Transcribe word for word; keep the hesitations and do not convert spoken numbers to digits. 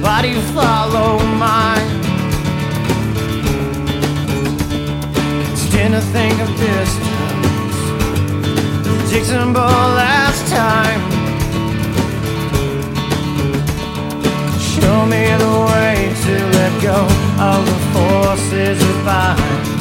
body follow mine. Didn't think of distance, predictable last time. Show me the way to let go of the forces that bind.